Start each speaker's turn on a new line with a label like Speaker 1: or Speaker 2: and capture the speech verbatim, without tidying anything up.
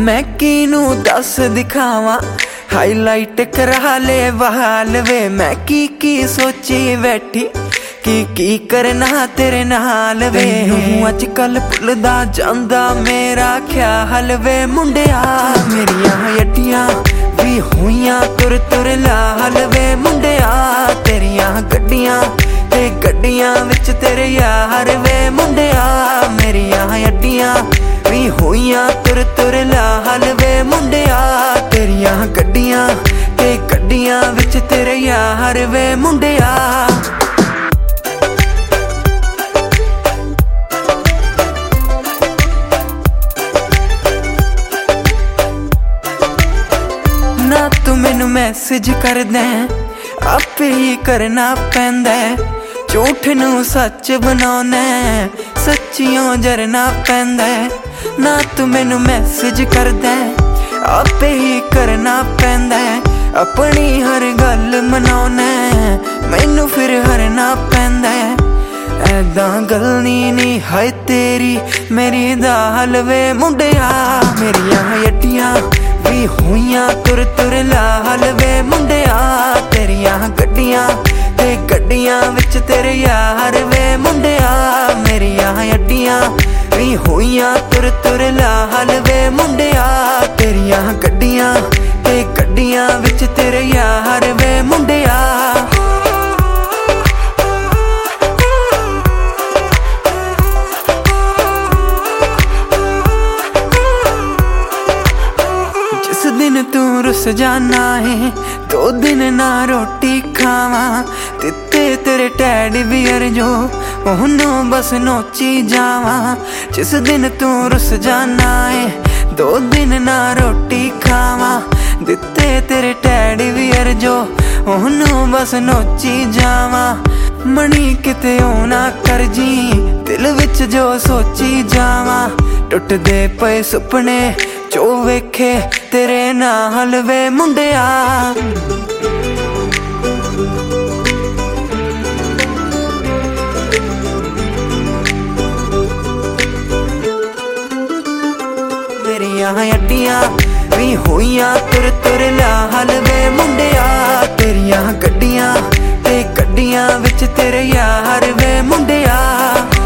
Speaker 1: मैं किनू दस दिखावा हाईलाइट करा ले बहाल वे। मैं की की सोची बैठी की की करना तेरे नाल वे। अज कल भुलदा जांदा मेरा ख्याल वे। मुंडिया मेरिया अड्डियां भी हुईयां तुर तुर लाल वे। मुंडिया तेरिया गड्डियां ते गड्डियां विच तेरे यार वे। मुंडिया मेरिया अड्डियां भी हुईयां तुर तुर लाल वे। मुंडिया तेरिया गड्डियां ते गड्डियां विच तेरे यार वे। मुंडिया ना तू मैनू मैसेज कर दे आपे ही करना पैंदा। झूठ नू सच बनाने सच्चियों जरना पैंदा। ना तू मैनू मैसेज कर दे आपे ही करना पैंदा। अपनी हर गल मनाउने मैनू फिर हरना पैंदा। ऐदा गल नी नी हाय तेरी मेरी दाल वे। मुंडिया मेरिया अड्डियां भी हुईयां तुर तुर लाल वे। मुंडिया तेरिया गड्डियां ते गड्डियां विच तेरे यार वे। मुंडिया मेरिया अड्डियां भी हुईयां तुर तुर लाल वे। मुंडिया तेरिया गड्डियां ते गड्डियां विच तेरे यार वे। मुंडिया जिस दिन तू रुस जाना है दो दिन ना रोटी खावा। तित्ते तेरे टैडी बियर जो ओनू बस नोची जावा। जिस दिन तू रुस जाना है दो दिन ना रोटी खावा। दिते तेरे टैडी बियर जो ओनू बस नोची जावा। मनी किते ओना कर जी दिल विच जो सोची जावा। टुटदे पे सुपने जो वेखे तेरे नाल वे। मुंडिया मेरिया अड्डियां भी हुईयां तुर तुर लाल वे। मुंडिया तेरिया गड्डियां ते गड्डियां विच तेरे यार वे। मुंडिया